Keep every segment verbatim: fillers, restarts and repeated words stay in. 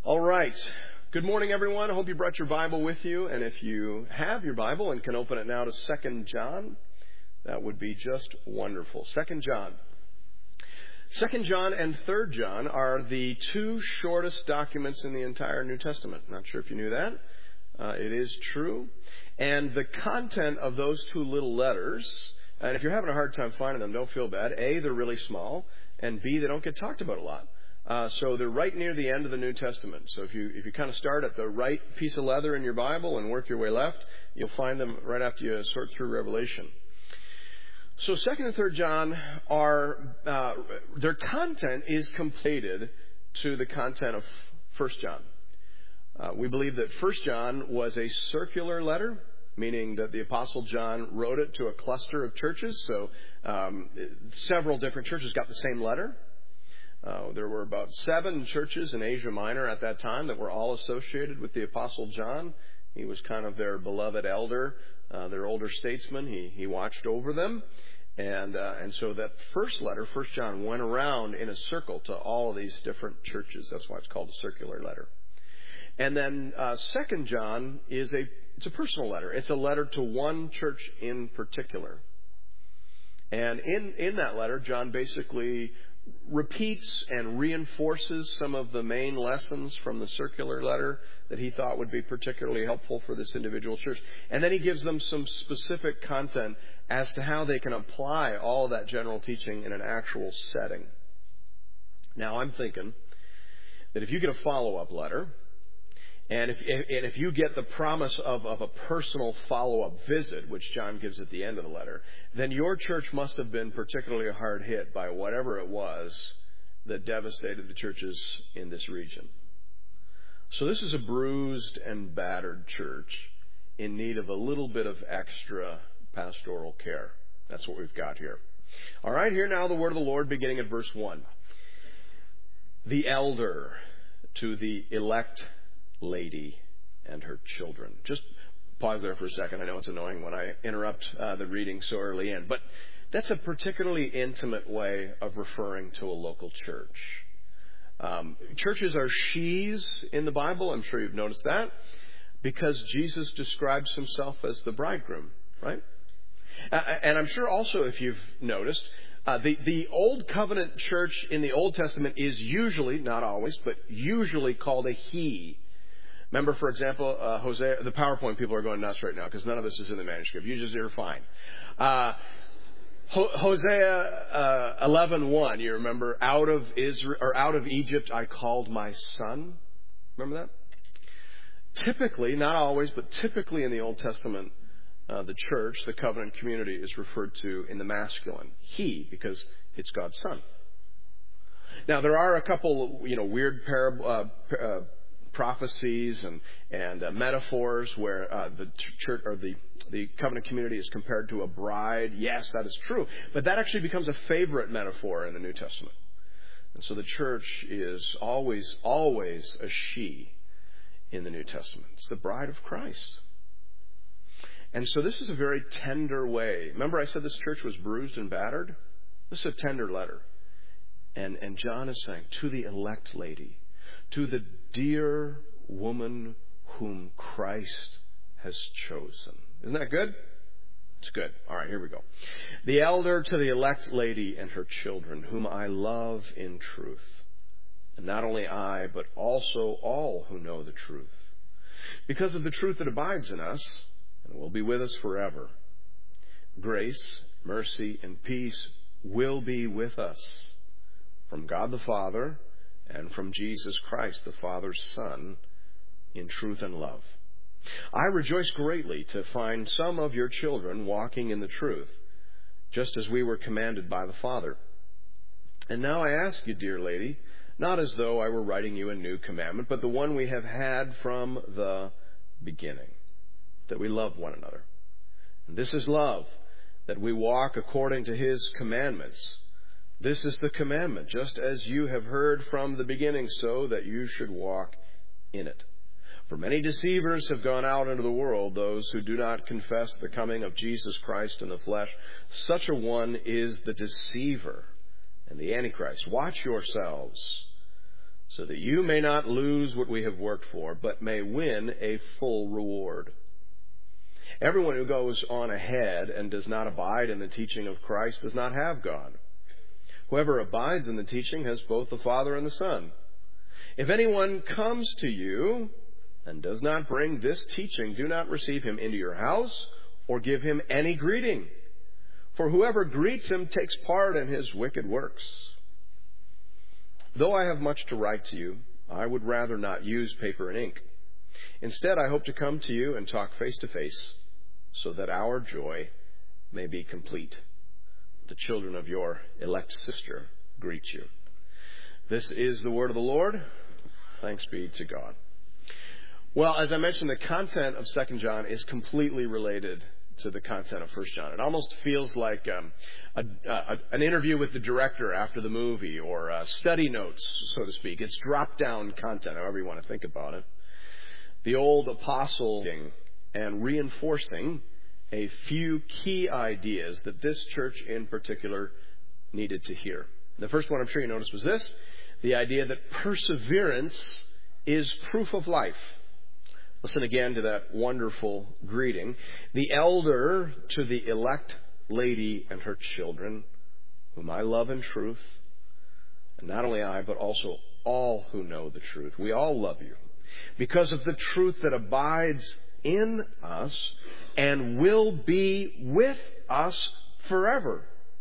All right. Good morning, everyone. I hope you brought your Bible with you. And if you have your Bible and can open it now to Second John, that would be just wonderful. Second John. Second John and Third John are the two shortest documents in the entire New Testament. Not sure if you knew that. Uh, it is true. And the content of those two little letters, and if you're having a hard time finding them, don't feel bad. A, they're really small. And B, they don't get talked about a lot. Uh, so they're right near the end of the New Testament. So if you if you kind of start at the right piece of leather in your Bible and work your way left, you'll find them right after you sort through Revelation. So Second and Third John are uh, their content is completed to the content of First John. Uh, we believe that First John was a circular letter, meaning that the Apostle John wrote it to a cluster of churches. So um, several different churches got the same letter. Uh, there were about seven churches in Asia Minor at that time that were all associated with the Apostle John. He was kind of their beloved elder, uh, their older statesman. He he watched over them. And uh, and so that first letter, First John, went around in a circle to all of these different churches. That's why it's called a circular letter. And then uh, Second John is a it's a personal letter. It's a letter to one church in particular. And in, in that letter, John basically repeats and reinforces some of the main lessons from the circular letter that he thought would be particularly helpful for this individual church. And then he gives them some specific content as to how they can apply all of that general teaching in an actual setting. Now, I'm thinking that if you get a follow-up letter, and if, and if you get the promise of, of a personal follow-up visit, which John gives at the end of the letter, then your church must have been particularly hard hit by whatever it was that devastated the churches in this region. So this is a bruised and battered church in need of a little bit of extra pastoral care. That's what we've got here. All right, here now the word of the Lord beginning at verse one. The elder to the elect lady and her children. Just pause there for a second. I know it's annoying when I interrupt uh, the reading so early in, but that's a particularly intimate way of referring to a local church. Um, churches are she's in the Bible. I'm sure you've noticed that because Jesus describes himself as the bridegroom, right? Uh, and I'm sure also if you've noticed, Uh, the, the Old Covenant church in the Old Testament is usually, not always, but usually called a he. Remember, for example, uh, Hosea, the PowerPoint people are going nuts right now because none of this is in the manuscript. You just, you're fine. Uh, Ho- Hosea uh, eleven one, you remember, out of Israel, or out of Egypt I called my son. Remember that? Typically, not always, but typically in the Old Testament, Uh, the church, the covenant community, is referred to in the masculine, he, because it's God's son. Now, there are a couple, you know, weird parab- uh, uh, prophecies and and uh, metaphors where uh, the church or the the covenant community is compared to a bride. Yes, that is true, but that actually becomes a favorite metaphor in the New Testament, and so the church is always, always a she in the New Testament. It's the bride of Christ. And so this is a very tender way. Remember I said this church was bruised and battered? This is a tender letter. And and John is saying, to the elect lady, to the dear woman whom Christ has chosen. Isn't that good? It's good. All right, here we go. The elder to the elect lady and her children, whom I love in truth. And not only I, but also all who know the truth. Because of the truth that abides in us, and will be with us forever. Grace, mercy, and peace will be with us from God the Father and from Jesus Christ, the Father's Son, in truth and love. I rejoice greatly to find some of your children walking in the truth, just as we were commanded by the Father. And now I ask you, dear lady, not as though I were writing you a new commandment, but the one we have had from the beginning, that we love one another. And this is love, that we walk according to his commandments. This is the commandment, just as you have heard from the beginning, so that you should walk in it. For many deceivers have gone out into the world, those who do not confess the coming of Jesus Christ in the flesh. Such a one is the deceiver and the Antichrist. Watch yourselves, so that you may not lose what we have worked for, but may win a full reward. Everyone who goes on ahead and does not abide in the teaching of Christ does not have God. Whoever abides in the teaching has both the Father and the Son. If anyone comes to you and does not bring this teaching, do not receive him into your house or give him any greeting. For whoever greets him takes part in his wicked works. Though I have much to write to you, I would rather not use paper and ink. Instead, I hope to come to you and talk face to face, so that our joy may be complete. The children of your elect sister greet you. This is the word of the Lord. Thanks be to God. Well, as I mentioned, the content of Second John is completely related to the content of First John. It almost feels like um, a, a, an interview with the director after the movie, or uh, study notes, so to speak. It's drop-down content, however you want to think about it. The old apostle and reinforcing a few key ideas that this church in particular needed to hear. The first one I'm sure you noticed was this: the idea that perseverance is proof of life. Listen again to that wonderful greeting. The elder to the elect lady and her children, whom I love in truth, and not only I, but also all who know the truth. We all love you because of the truth that abides in us and will be with us forever.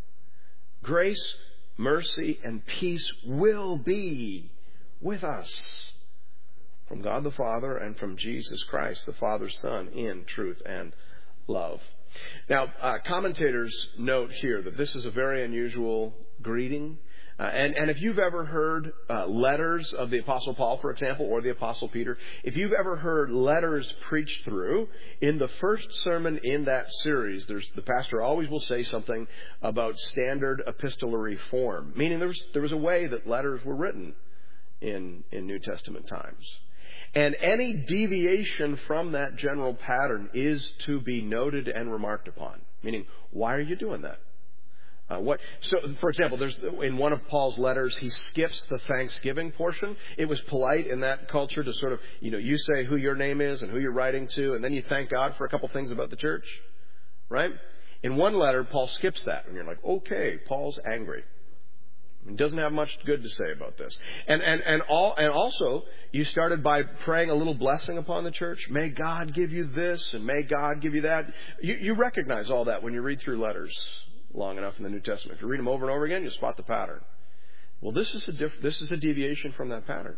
Grace, mercy, and peace will be with us from God the Father and from Jesus Christ, the Father's Son, in truth and love. Now, uh, commentators note here that this is a very unusual greeting. Uh, and, and if you've ever heard uh, letters of the Apostle Paul, for example, or the Apostle Peter, if you've ever heard letters preached through, in the first sermon in that series, there's, the pastor always will say something about standard epistolary form, meaning there was, there was a way that letters were written in, in New Testament times. And any deviation from that general pattern is to be noted and remarked upon. Meaning, why are you doing that? Uh, what? So, for example, there's in one of Paul's letters, he skips the Thanksgiving portion. It was polite in that culture to sort of, you know, you say who your name is and who you're writing to, and then you thank God for a couple things about the church, right? In one letter, Paul skips that, and you're like, okay, Paul's angry. He doesn't have much good to say about this. And and and all and also, you started by praying a little blessing upon the church. May God give you this, and may God give you that. You, you recognize all that when you read through letters long enough in the New Testament. If you read them over and over again, you spot the pattern. Well, this is a diff- this is a deviation from that pattern.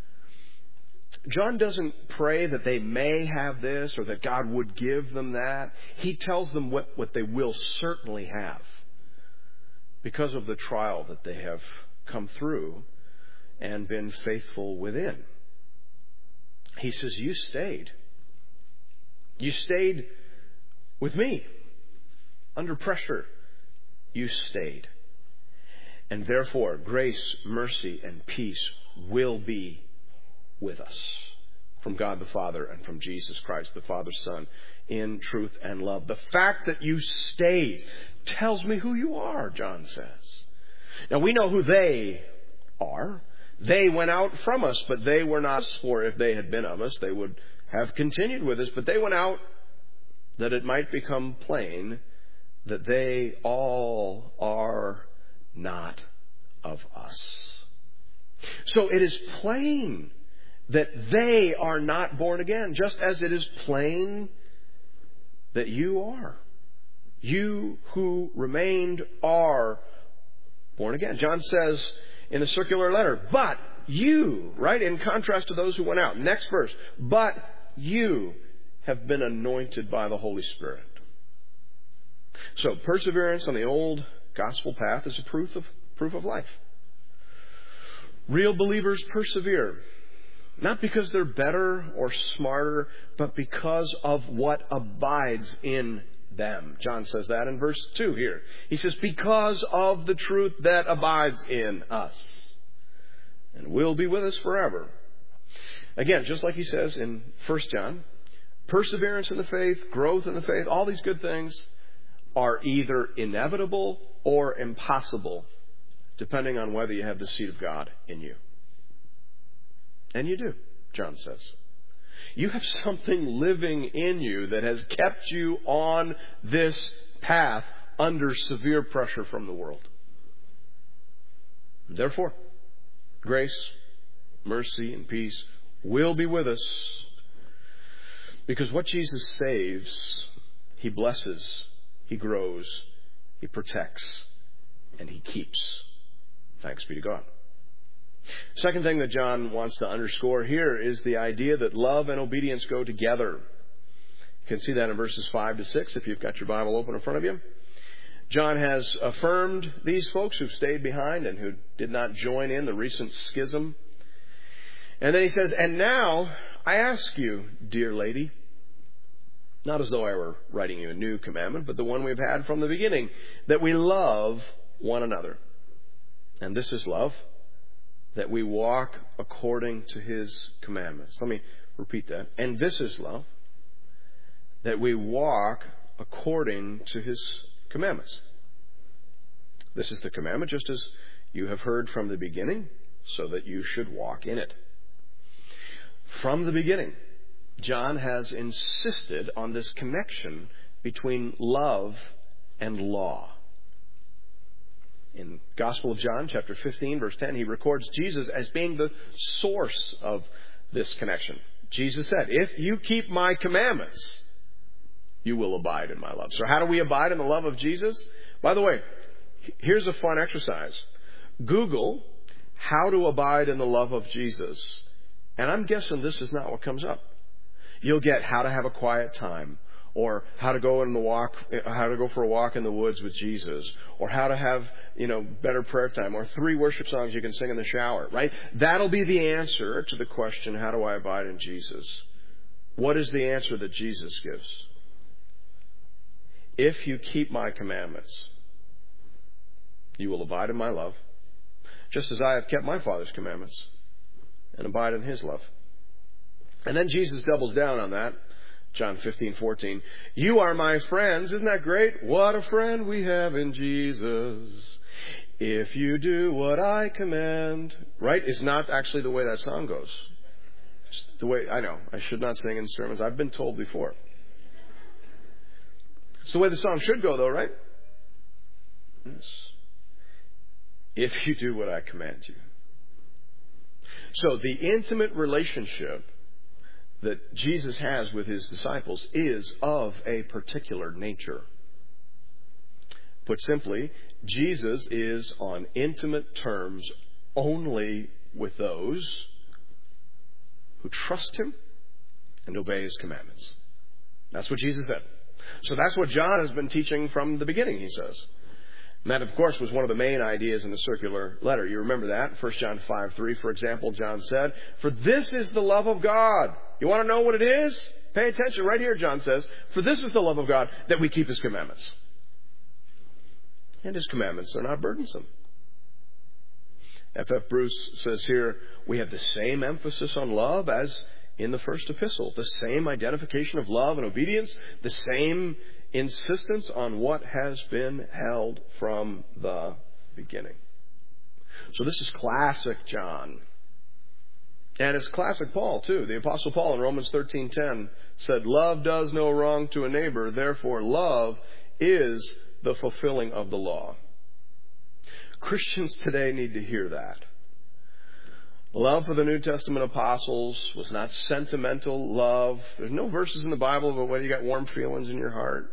John doesn't pray that they may have this or that God would give them that. He tells them what, what they will certainly have, because of the trial that they have come through and been faithful within. He says, you stayed. You stayed with me. Under pressure, you stayed. And therefore, grace, mercy, and peace will be with us from God the Father and from Jesus Christ, the Father's Son, in truth and love. The fact that you stayed tells me who you are, John says. Now, we know who they are. They went out from us, but they were not us. For if they had been of us, they would have continued with us. But they went out that it might become plain that they all are not of us. So it is plain that they are not born again, just as it is plain that you are. You who remained are born again. John says in the circular letter, but you, right, in contrast to those who went out. Next verse, but you have been anointed by the Holy Spirit. So perseverance on the old gospel path is a proof of proof of life. Real believers persevere, not because they're better or smarter, but because of what abides in them. John says that in verse two here. He says, because of the truth that abides in us and will be with us forever. Again, just like he says in First John, perseverance in the faith, growth in the faith, all these good things are either inevitable or impossible, depending on whether you have the seed of God in you. And you do, John says. You have something living in you that has kept you on this path under severe pressure from the world. Therefore, grace, mercy, and peace will be with us, because what Jesus saves, He blesses, He grows, He protects, and He keeps. Thanks be to God. Second thing that John wants to underscore here is the idea that love and obedience go together. You can see that in verses five to six if you've got your Bible open in front of you. John has affirmed these folks who've stayed behind and who did not join in the recent schism. And then he says, and now I ask you, dear lady, not as though I were writing you a new commandment, but the one we've had from the beginning, that we love one another. And this is love, that we walk according to His commandments. Let me repeat that. And this is love, that we walk according to His commandments. This is the commandment, just as you have heard from the beginning, so that you should walk in it. From the beginning, John has insisted on this connection between love and law. In Gospel of John, chapter fifteen, verse ten, he records Jesus as being the source of this connection. Jesus said, if you keep my commandments, you will abide in my love. So how do we abide in the love of Jesus? By the way, here's a fun exercise. Google how to abide in the love of Jesus. And I'm guessing this is not what comes up. You'll get how to have a quiet time, or how to go in the walk, how to go for a walk in the woods with Jesus, or how to have, you know, better prayer time, or three worship songs you can sing in the shower, right? That'll be the answer to the question, how do I abide in Jesus? What is the answer that Jesus gives? If you keep my commandments, you will abide in my love, just as I have kept my Father's commandments and abide in His love. And then Jesus doubles down on that. John fifteen fourteen. You are my friends. Isn't that great? What a friend we have in Jesus. If you do what I command. Right? It's not actually the way that song goes. It's the way, I know, I should not sing in sermons. I've been told before. It's the way the song should go, though, right? Yes. If you do what I command you. So the intimate relationship that Jesus has with His disciples is of a particular nature. Put simply, Jesus is on intimate terms only with those who trust Him and obey His commandments. That's what Jesus said. So that's what John has been teaching from the beginning, he says. And that, of course, was one of the main ideas in the circular letter. You remember that? First John five three, for example, John said, for this is the love of God. You want to know what it is? Pay attention. Right here, John says, for this is the love of God, that we keep His commandments. And His commandments are not burdensome. F F Bruce says here, we have the same emphasis on love as in the first epistle. The same identification of love and obedience. The same insistence on what has been held from the beginning. So this is classic John. And it's classic Paul, too. The Apostle Paul in Romans thirteen ten said, love does no wrong to a neighbor, therefore love is the fulfilling of the law. Christians today need to hear that. Love for the New Testament apostles was not sentimental love. There's no verses in the Bible about whether you got warm feelings in your heart.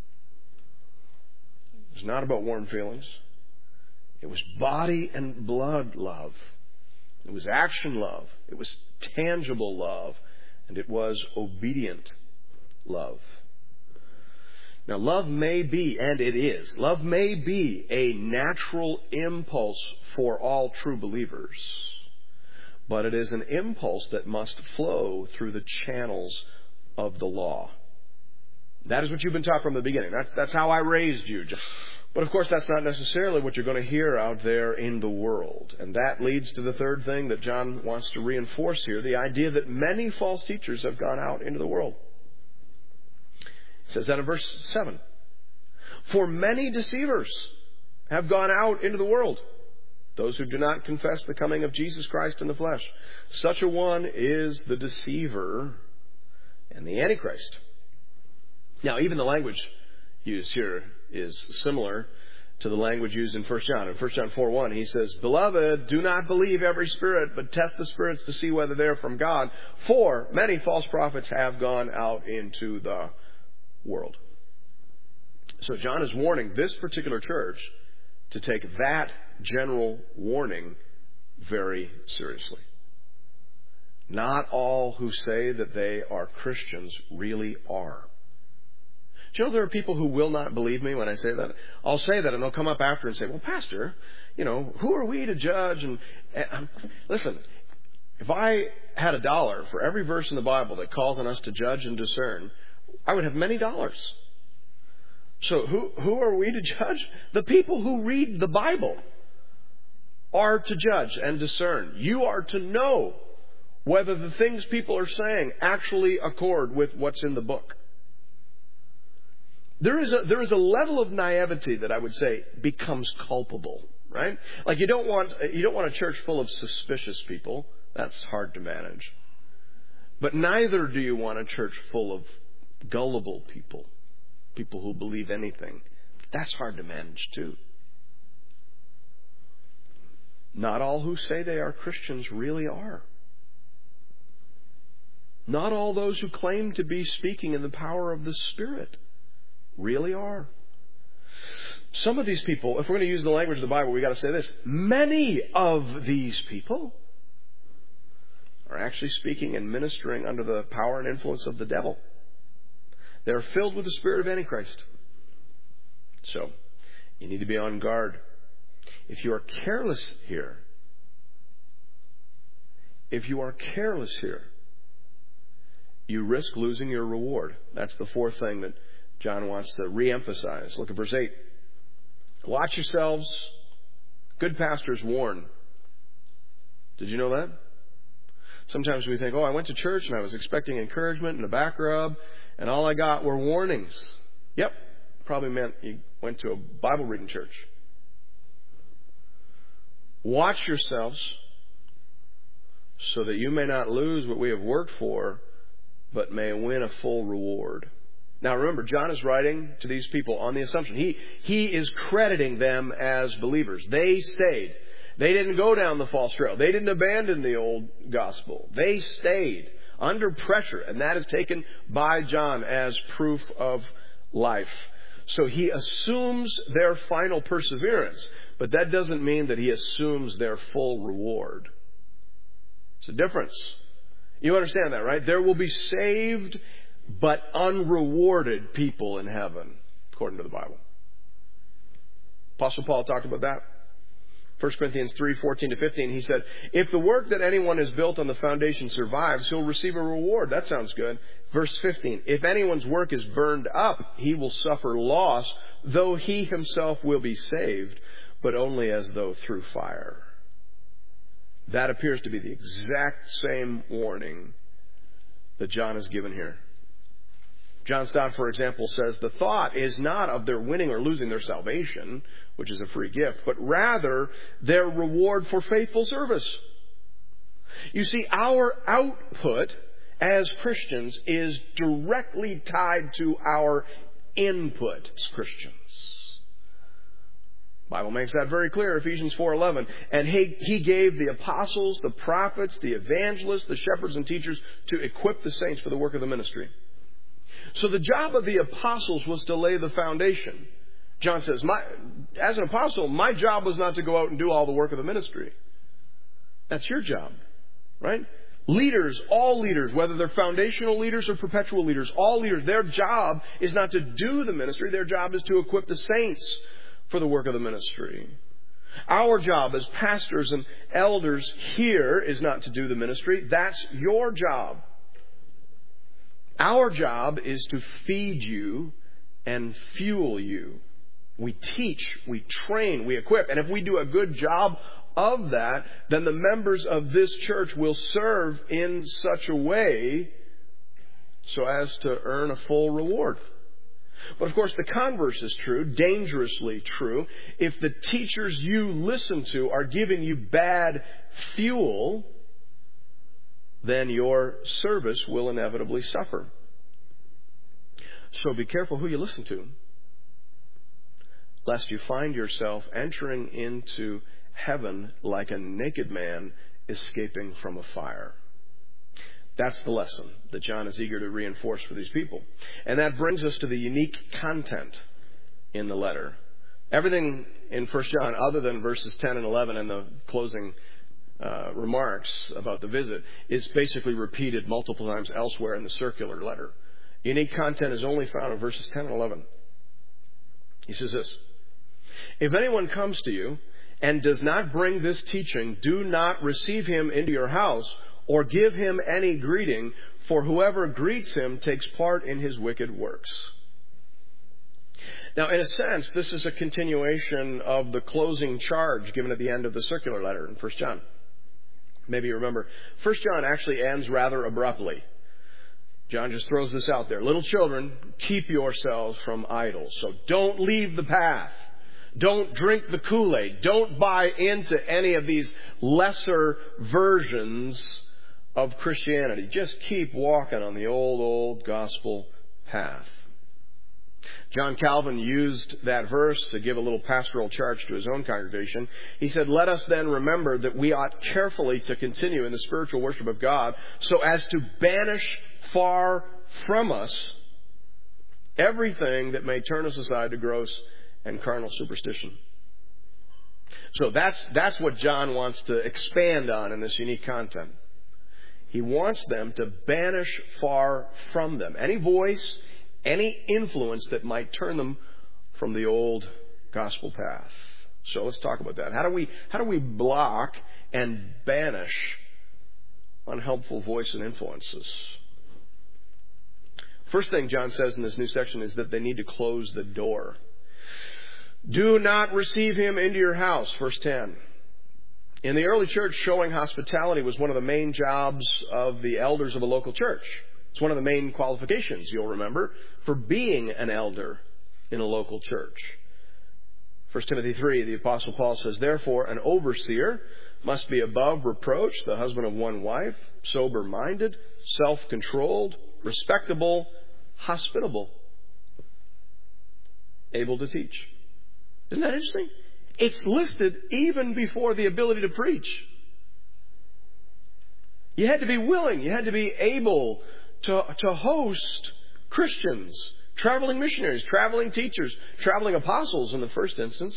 It's not about warm feelings. It was body and blood love. It was action love. It was tangible love. And it was obedient love. Now, love may be, and it is, love may be a natural impulse for all true believers. But it is an impulse that must flow through the channels of the law. That is what you've been taught from the beginning. That's, that's how I raised you. But of course, that's not necessarily what you're going to hear out there in the world. And that leads to the third thing that John wants to reinforce here, the idea that many false teachers have gone out into the world. It says that in verse seven. For many deceivers have gone out into the world. those who do not confess the coming of Jesus Christ in the flesh. Such a one is the deceiver and the Antichrist. Now, even the language used here is similar to the language used in First John. In First John four one, he says, "Beloved, do not believe every spirit, but test the spirits to see whether they're from God. For many false prophets have gone out into the world." So John is warning this particular church to take that general warning very seriously. Not all who say that they are Christians really are. Do you know there are people who will not believe me when I say that? I'll say that and they'll come up after and say, "Well, Pastor, you know, who are we to judge?" And, and listen, if I had a dollar for every verse in the Bible that calls on us to judge and discern, I would have many dollars. So who who are we to judge? The people who read the Bible are to judge and discern. You are to know whether the things people are saying actually accord with what's in the book. There is a there is a level of naivety that I would say becomes culpable, right? Like you don't want you don't want a church full of suspicious people. That's hard to manage. But neither do you want a church full of gullible people. People who believe anything. That's hard to manage too. Not all who say they are Christians really are. Not all those who claim to be speaking in the power of the Spirit really are. Some of these people, if we're going to use the language of the Bible, we've got to say this. Many of these people are actually speaking and ministering under the power and influence of the devil. They're filled with the spirit of Antichrist. So, you need to be on guard. If you are careless here, if you are careless here, you risk losing your reward. That's the fourth thing that John wants to re-emphasize. Look at verse eight. Watch yourselves. Good pastors warn. Did you know that? Sometimes we think, oh, I went to church and I was expecting encouragement and a back rub, and all I got were warnings. Yep, probably meant you went to a Bible reading church. Watch yourselves so that you may not lose what we have worked for, but may win a full reward. Now remember, John is writing to these people on the assumption. He, he is crediting them as believers. They stayed. They didn't go down the false trail. They didn't abandon the old gospel. They stayed under pressure, and that is taken by John as proof of life. So he assumes their final perseverance, but that doesn't mean that he assumes their full reward. It's a difference. You understand that, right? There will be saved but unrewarded people in heaven, according to the Bible. Apostle Paul talked about that. First Corinthians three, fourteen to fifteen, he said, if the work that anyone has built on the foundation survives, he'll receive a reward. That sounds good. Verse fifteen, if anyone's work is burned up, he will suffer loss, though he himself will be saved, but only as though through fire. That appears to be the exact same warning that John has given here. John Stott, for example, says the thought is not of their winning or losing their salvation, which is a free gift, but rather their reward for faithful service. You see, our output as Christians is directly tied to our input as Christians. The Bible makes that very clear, Ephesians four eleven. And he, he gave the apostles, the prophets, the evangelists, the shepherds and teachers to equip the saints for the work of the ministry. So the job of the apostles was to lay the foundation. John says, my, as an apostle, my job was not to go out and do all the work of the ministry. That's your job, right? Leaders, all leaders, whether they're foundational leaders or perpetual leaders, all leaders, their job is not to do the ministry. Their job is to equip the saints for the work of the ministry. Our job as pastors and elders here is not to do the ministry. That's your job. Our job is to feed you and fuel you. We teach, we train, we equip. And if we do a good job of that, then the members of this church will serve in such a way so as to earn a full reward. But of course, the converse is true, dangerously true. If the teachers you listen to are giving you bad fuel, then your service will inevitably suffer. So be careful who you listen to, lest you find yourself entering into heaven like a naked man escaping from a fire. That's the lesson that John is eager to reinforce for these people. And that brings us to the unique content in the letter. Everything in First John, other than verses ten and eleven and the closing uh, remarks about the visit, is basically repeated multiple times elsewhere in the circular letter. Unique content is only found in verses ten and eleven. He says this: "If anyone comes to you and does not bring this teaching, do not receive him into your house or give him any greeting, for whoever greets him takes part in his wicked works." Now, in a sense, this is a continuation of the closing charge given at the end of the circular letter in First John. Maybe you remember, First John actually ends rather abruptly. John just throws this out there. Little children, keep yourselves from idols. So don't leave the path. Don't drink the Kool-Aid. Don't buy into any of these lesser versions of Christianity. Just keep walking on the old, old gospel path. John Calvin used that verse to give a little pastoral charge to his own congregation. He said, "Let us then remember that we ought carefully to continue in the spiritual worship of God so as to banish far from us everything that may turn us aside to gross and carnal superstition." So that's, that's what John wants to expand on in this unique content. He wants them to banish far from them any voice, any influence that might turn them from the old gospel path. So let's talk about that. How do we, how do we block and banish unhelpful voice and influences? First thing John says in this new section is that they need to close the door. Do not receive him into your house, verse ten. In the early church, showing hospitality was one of the main jobs of the elders of a local church. It's one of the main qualifications, you'll remember, for being an elder in a local church. First Timothy three, the Apostle Paul says, "Therefore, an overseer must be above reproach, the husband of one wife, sober-minded, self-controlled, respectable, hospitable, able to teach." Isn't that interesting? It's listed even before the ability to preach. You had to be willing. You had to be able to, to host Christians, traveling missionaries, traveling teachers, traveling apostles in the first instance.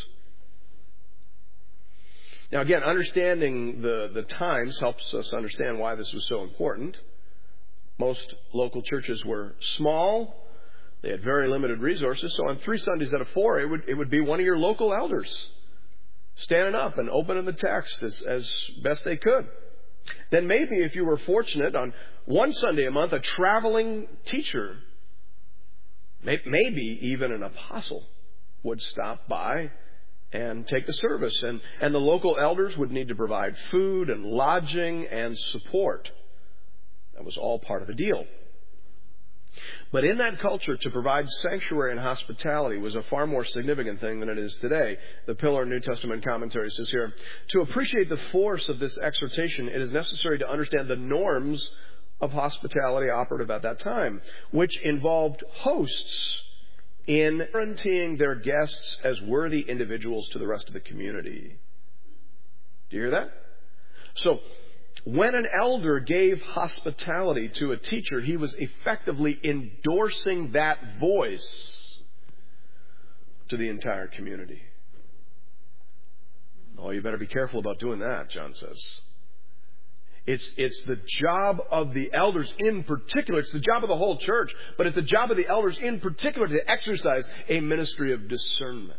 Now, again, understanding the, the times helps us understand why this was so important. Most local churches were small. They had very limited resources. So on three Sundays out of four, it would, it would be one of your local elders standing up and opening the text as, as best they could. Then maybe if you were fortunate, on one Sunday a month, a traveling teacher, maybe even an apostle, would stop by and take the service. And, and the local elders would need to provide food and lodging and support. That was all part of the deal. But in that culture, to provide sanctuary and hospitality was a far more significant thing than it is today. The Pillar New Testament commentary says here, "To appreciate the force of this exhortation, it is necessary to understand the norms of hospitality operative at that time, which involved hosts in guaranteeing their guests as worthy individuals to the rest of the community." Do you hear that? So, when an elder gave hospitality to a teacher, he was effectively endorsing that voice to the entire community. Oh, you better be careful about doing that, John says. It's, it's the job of the elders in particular. It's the job of the whole church, but it's the job of the elders in particular to exercise a ministry of discernment.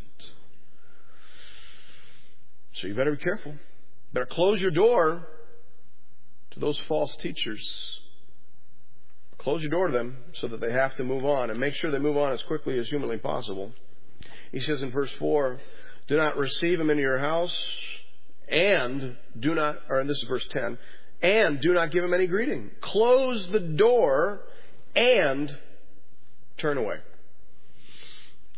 So you better be careful. Better close your door to those false teachers. Close your door to them so that they have to move on, and make sure they move on as quickly as humanly possible. He says in verse four, "Do not receive him into your house, and do not," or this is verse ten, "and do not give him any greeting." Close the door and turn away.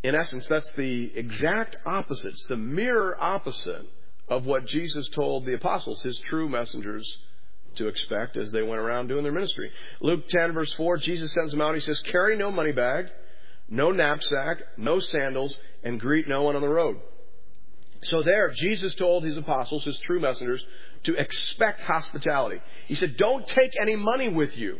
In essence, that's the exact opposite. It's the mirror opposite of what Jesus told the apostles, his true messengers, to expect as they went around doing their ministry. Luke ten, verse four, Jesus sends them out. He says, carry no money bag, no knapsack, no sandals, and greet no one on the road. So there, Jesus told his apostles, his true messengers, to expect hospitality. He said, don't take any money with you.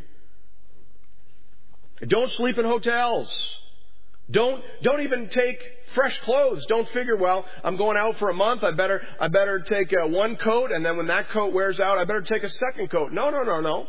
Don't sleep in hotels. Don't, don't even take fresh clothes. Don't figure, well, I'm going out for a month. I better, I better take uh, one coat. And then when that coat wears out, I better take a second coat. No, no, no, no.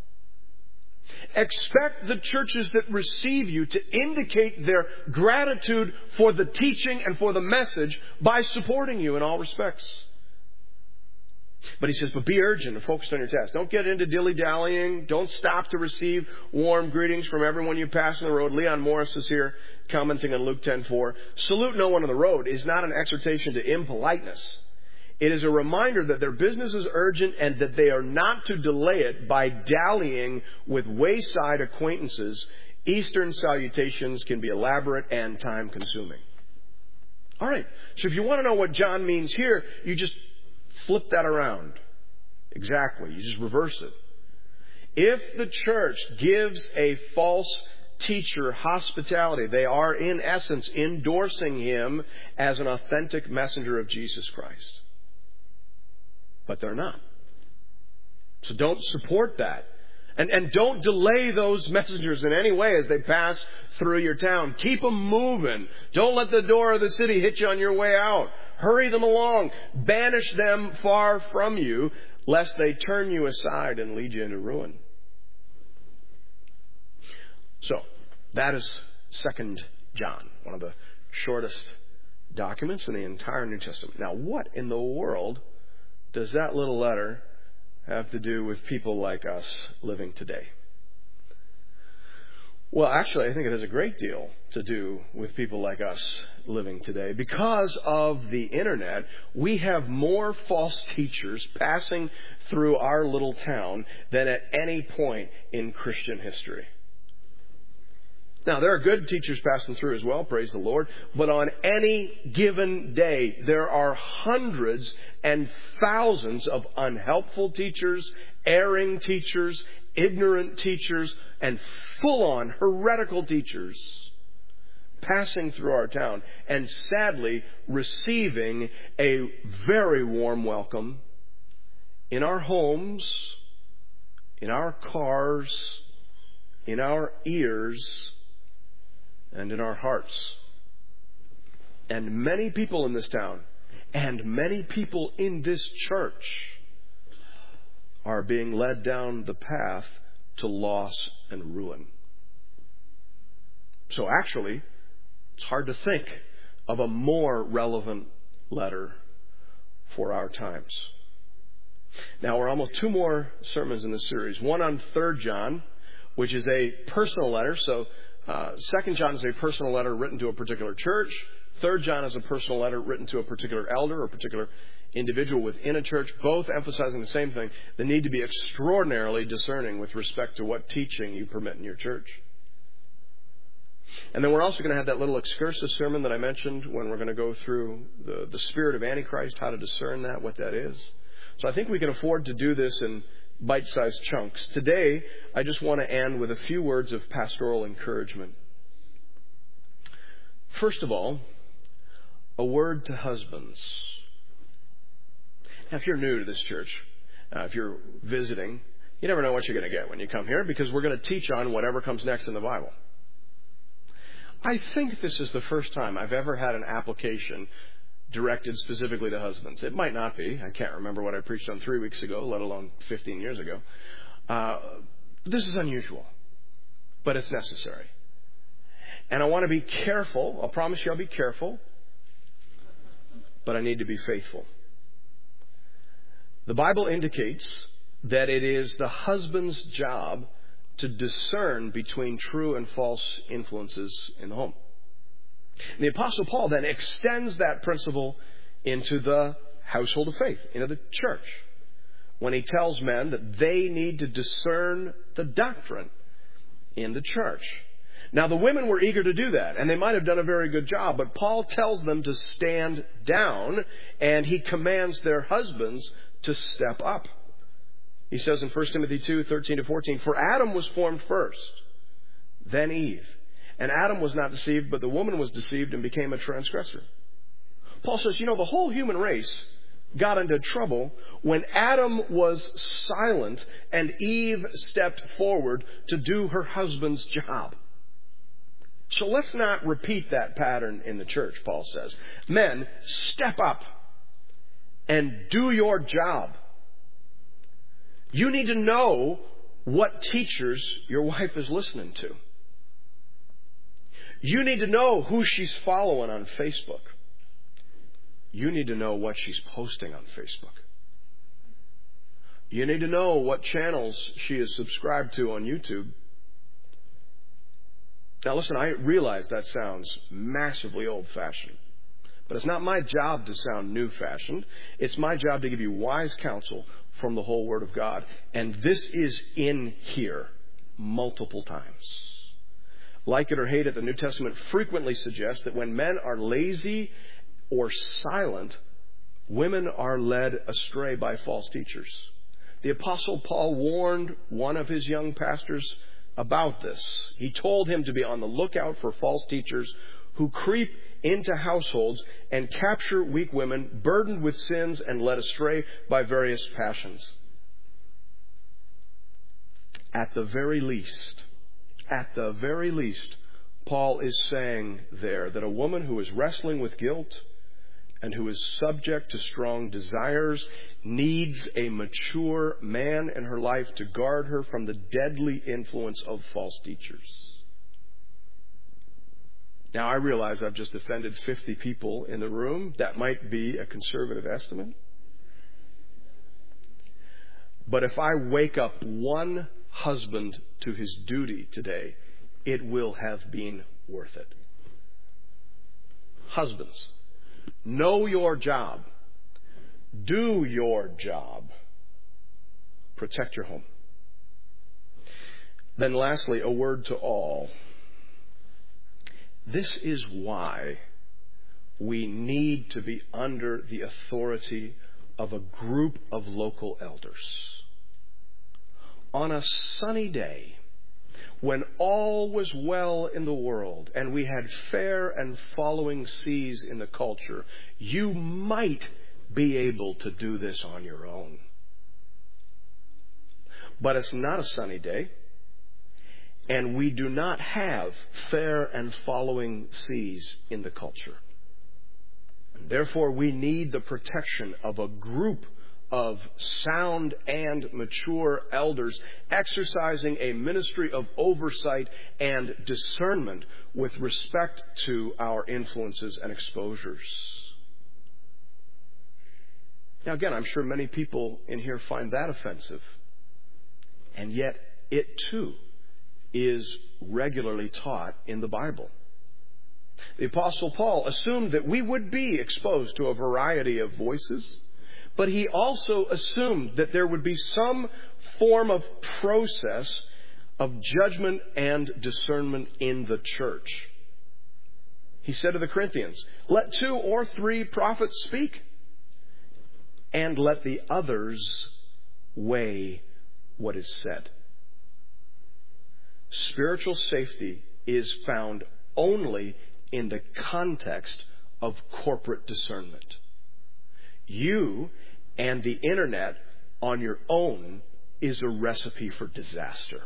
Expect the churches that receive you to indicate their gratitude for the teaching and for the message by supporting you in all respects. But he says, but be urgent and focused on your task. Don't get into dilly-dallying. Don't stop to receive warm greetings from everyone you pass on the road. Leon Morris is here commenting on Luke ten four. Salute no one on the road is not an exhortation to impoliteness. It is a reminder that their business is urgent and that they are not to delay it by dallying with wayside acquaintances. Eastern salutations can be elaborate and time-consuming. All right. So if you want to know what John means here, you just flip that around. Exactly. You just reverse it. If the church gives a false teacher hospitality, they are in essence endorsing him as an authentic messenger of Jesus Christ. But they're not. So don't support that. And, and don't delay those messengers in any way as they pass through your town. Keep them moving. Don't let the door of the city hit you on your way out. Hurry them along. Banish them far from you, lest they turn you aside and lead you into ruin. So, that is Second John, one of the shortest documents in the entire New Testament. Now, what in the world does that little letter have to do with people like us living today? Well, actually, I think it has a great deal to do with people like us living today. Because of the internet, we have more false teachers passing through our little town than at any point in Christian history. Now, there are good teachers passing through as well, praise the Lord. But on any given day, there are hundreds and thousands of unhelpful teachers, erring teachers, ignorant teachers, and full-on heretical teachers passing through our town and sadly receiving a very warm welcome in our homes, in our cars, in our ears, and in our hearts. And many people in this town and many people in this church are being led down the path to loss and ruin. So actually, it's hard to think of a more relevant letter for our times. Now, we're almost two more sermons in this series. One on Third John, which is a personal letter. So uh, Second John is a personal letter written to a particular church. Third John is a personal letter written to a particular elder or a particular individual within a church, both emphasizing the same thing: the need to be extraordinarily discerning with respect to what teaching you permit in your church. And then we're also going to have that little excursus sermon that I mentioned when we're going to go through the, the spirit of Antichrist, how to discern that, what that is. So I think we can afford to do this in bite-sized chunks. Today, I just want to end with a few words of pastoral encouragement. First of all, a word to husbands. Now, if you're new to this church, uh, if you're visiting, you never know what you're going to get when you come here, because we're going to teach on whatever comes next in the Bible. I think this is the first time I've ever had an application directed specifically to husbands. It might not be. I can't remember what I preached on three weeks ago, let alone fifteen years ago. Uh, this is unusual, but it's necessary. And I want to be careful. I'll promise you I'll be careful, but I need to be faithful. The Bible indicates that it is the husband's job to discern between true and false influences in the home. The Apostle Paul then extends that principle into the household of faith, into the church, when he tells men that they need to discern the doctrine in the church. Now, the women were eager to do that, and they might have done a very good job, but Paul tells them to stand down, and he commands their husbands to step up. He says in First Timothy two, thirteen to fourteen, "For Adam was formed first, then Eve. And Adam was not deceived, but the woman was deceived and became a transgressor." Paul says, you know, the whole human race got into trouble when Adam was silent and Eve stepped forward to do her husband's job. So let's not repeat that pattern in the church, Paul says. Men, step up and do your job. You need to know what teachers your wife is listening to. You need to know who she's following on Facebook. You need to know what she's posting on Facebook. You need to know what channels she is subscribed to on YouTube. Now listen, I realize that sounds massively old-fashioned. But it's not my job to sound new-fashioned. It's my job to give you wise counsel from the whole Word of God. And this is in here multiple times. Like it or hate it, the New Testament frequently suggests that when men are lazy or silent, women are led astray by false teachers. The Apostle Paul warned one of his young pastors about this. He told him to be on the lookout for false teachers who creep into households and capture weak women burdened with sins and led astray by various passions. At the very least, at the very least, Paul is saying there that a woman who is wrestling with guilt and who is subject to strong desires needs a mature man in her life to guard her from the deadly influence of false teachers. Now, I realize I've just offended fifty people in the room. That might be a conservative estimate. But if I wake up one husband to his duty today, it will have been worth it. Husbands, know your job. Do your job. Protect your home. Then lastly, a word to all. This is why we need to be under the authority of a group of local elders. On a sunny day, when all was well in the world and we had fair and following seas in the culture, you might be able to do this on your own. But it's not a sunny day, and we do not have fair and following seas in the culture. Therefore, we need the protection of a group of sound and mature elders exercising a ministry of oversight and discernment with respect to our influences and exposures. Now again, I'm sure many people in here find that offensive. And yet it too is regularly taught in the Bible. The Apostle Paul assumed that we would be exposed to a variety of voices, but he also assumed that there would be some form of process of judgment and discernment in the church. He said to the Corinthians, "Let two or three prophets speak, and let the others weigh what is said." Spiritual safety is found only in the context of corporate discernment. You and the internet on your own is a recipe for disaster.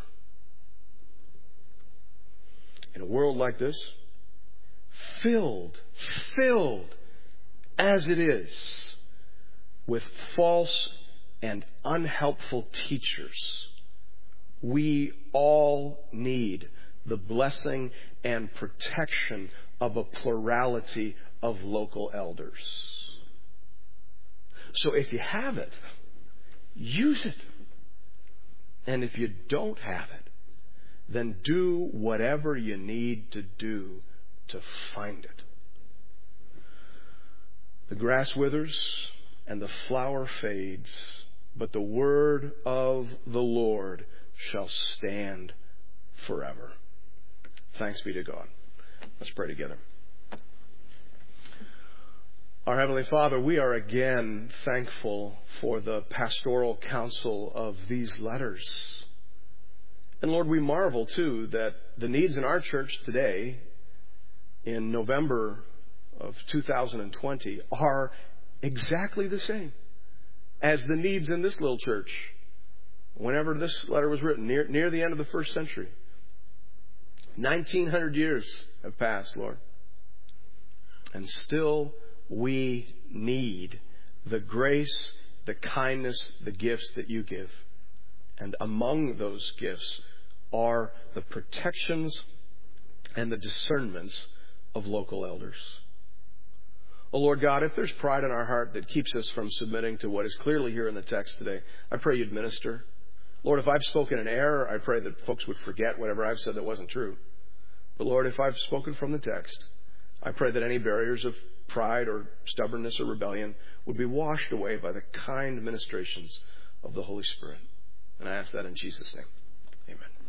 In a world like this, filled, filled as it is with false and unhelpful teachers, we all need the blessing and protection of a plurality of local elders. So if you have it, use it. And if you don't have it, then do whatever you need to do to find it. The grass withers and the flower fades, but the word of the Lord shall stand forever. Thanks be to God. Let's pray together. Our Heavenly Father, we are again thankful for the pastoral counsel of these letters. And Lord, we marvel too that the needs in our church today, in November of two thousand twenty, are exactly the same as the needs in this little church whenever this letter was written, near, near the end of the first century. nineteen hundred years have passed, Lord. And still we need the grace, the kindness, the gifts that you give. And among those gifts are the protections and the discernments of local elders. Oh, Lord God, if there's pride in our heart that keeps us from submitting to what is clearly here in the text today, I pray you'd minister. Lord, if I've spoken in error, I pray that folks would forget whatever I've said that wasn't true. But Lord, if I've spoken from the text, I pray that any barriers of pride or stubbornness or rebellion would be washed away by the kind ministrations of the Holy Spirit. And I ask that in Jesus' name. Amen.